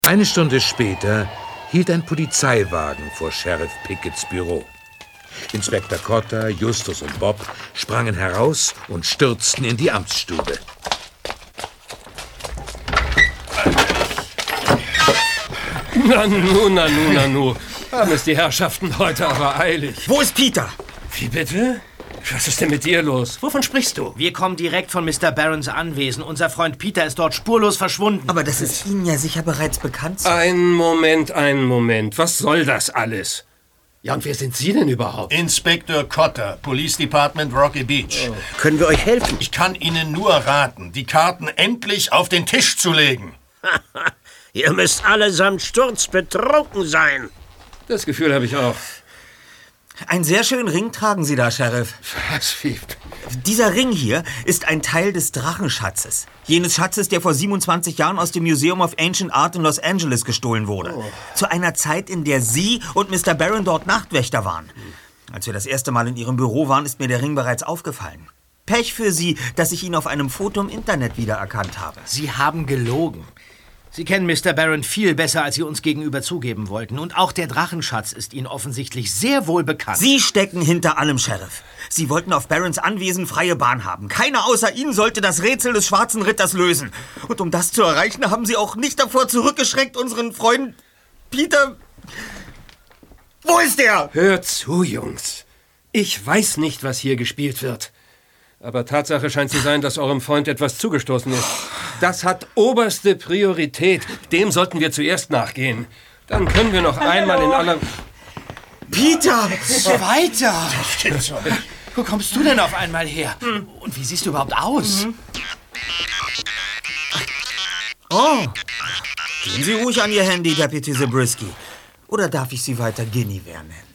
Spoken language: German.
Eine Stunde später hielt ein Polizeiwagen vor Sheriff Picketts Büro. Inspektor Cotter, Justus und Bob sprangen heraus und stürzten in die Amtsstube. Nanu. Haben es die Herrschaften heute aber eilig. Wo ist Peter? Wie bitte? Was ist denn mit dir los? Wovon sprichst du? Wir kommen direkt von Mr. Barrons Anwesen. Unser Freund Peter ist dort spurlos verschwunden. Aber das ist Ihnen ja sicher bereits bekannt. Einen Moment. Was soll das alles? Ja, und wer sind Sie denn überhaupt? Inspektor Cotter, Police Department Rocky Beach. Oh. Können wir euch helfen? Ich kann Ihnen nur raten, die Karten endlich auf den Tisch zu legen. Ihr müsst allesamt sturzbetrunken sein. Das Gefühl habe ich auch. Einen sehr schönen Ring tragen Sie da, Sheriff. Was? Wie? Dieser Ring hier ist ein Teil des Drachenschatzes. Jenes Schatzes, der vor 27 Jahren aus dem Museum of Ancient Art in Los Angeles gestohlen wurde. Oh. Zu einer Zeit, in der Sie und Mr. Barron dort Nachtwächter waren. Als wir das erste Mal in Ihrem Büro waren, ist mir der Ring bereits aufgefallen. Pech für Sie, dass ich ihn auf einem Foto im Internet wiedererkannt habe. Sie haben gelogen. Sie kennen Mr. Barron viel besser, als Sie uns gegenüber zugeben wollten. Und auch der Drachenschatz ist Ihnen offensichtlich sehr wohl bekannt. Sie stecken hinter allem, Sheriff. Sie wollten auf Barrons Anwesen freie Bahn haben. Keiner außer Ihnen sollte das Rätsel des Schwarzen Ritters lösen. Und um das zu erreichen, haben Sie auch nicht davor zurückgeschreckt, unseren Freund Peter... Wo ist er? Hört zu, Jungs. Ich weiß nicht, was hier gespielt wird. Aber Tatsache scheint zu sein, dass eurem Freund etwas zugestoßen ist. Das hat oberste Priorität. Dem sollten wir zuerst nachgehen. Dann können wir noch einmal in aller... Peter! Weiter! Wo kommst du denn auf einmal her? Und wie siehst du überhaupt aus? Oh, gehen Sie ruhig an Ihr Handy, Deputy Zabriskie. Oder darf ich Sie weiter Guinevere nennen?